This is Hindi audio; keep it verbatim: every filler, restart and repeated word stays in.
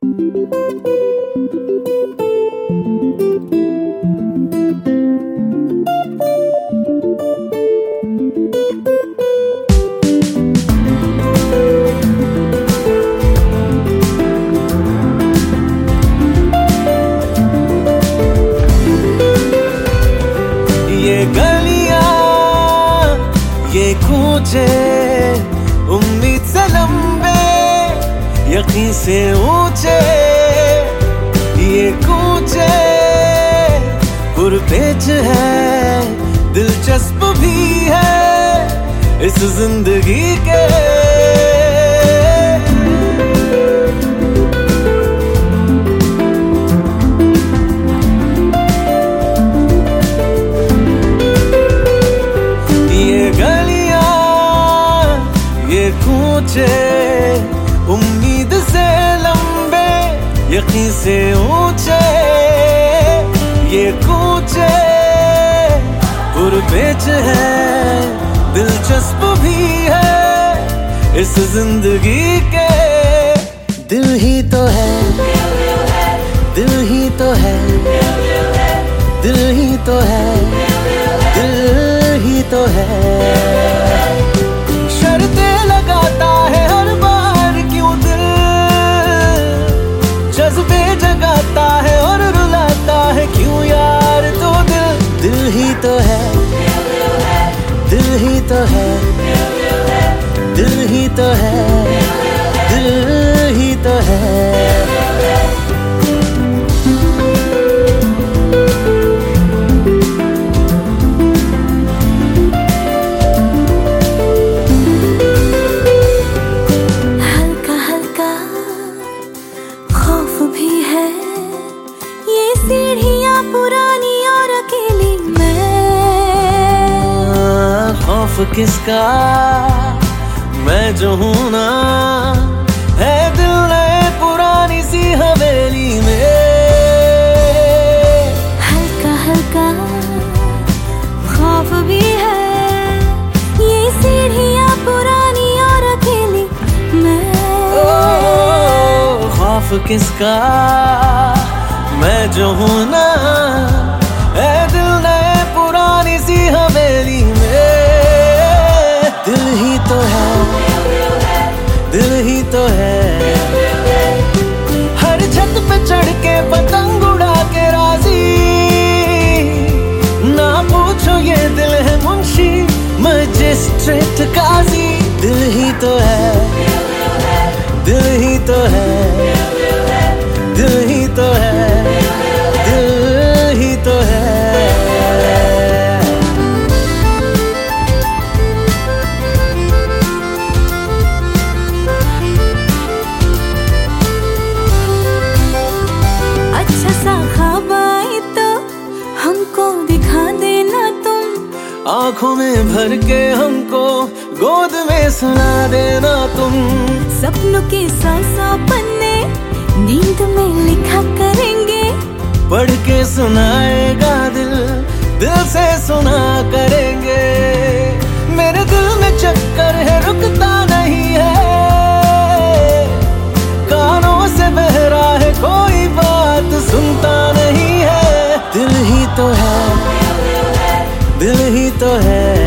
ये गलियां, ये कूचे, उम्मीद से लंबे, यकीन से ऊंचे। ये कूचे पुरपेच है, दिलचस्प भी है इस जिंदगी के। ये गलियां, ये कूचे, उम्मीद से लंबे, यकीन से ऊंचे। ये कूचे पुरपेच है, दिलचस्प भी है इस जिंदगी के। दिल ही तो है, दिल ही तो है, दिल ही तो है, दिल ही तो है। शर्तें लगाता है हर बार क्यों दिल, जज्बे जगाता है और रुलाता है क्यों यार तो दिल। दिल ही तो है, दिल ही तो है, दिल ही तो है, दिल ही तो है। सीढ़ियाँ पुरानी और अकेली मैं। खौफ किसका, मैं जो हूँ ना, है दिल नए पुरानी सी हवेली में। हल्का हल्का खौफ भी है, ये सीढ़ियाँ पुरानी और अकेली मैं। ओ, खौफ किसका, मैं जो हूँ ना, है दिल नए पुरानी सी हवेली में। दिल ही तो है, दिल ही तो है, हर छत पे चढ़ के पतंग उड़ा के राजी। ना पूछो ये दिल है मुंशी मजिस्ट्रेट काजी। दिल ही तो है, दिल ही तो है, दिल ही तो है, दिल ही तो है। अच्छा सा ख्वाब आए तो हमको दिखा देना तुम, आंखों में भर के हमको गोद में सुना देना तुम। सपनों के सौ सौ पन्ने नींद में लिखा करेंगे, पढ़ के सुनाएगा दिल, दिल से सुना करेंगे। मेरे दिल में चक्कर है रुकता नहीं है, कानों से बहरा है कोई बात सुनता नहीं है। दिल ही तो है, दिल ही तो है,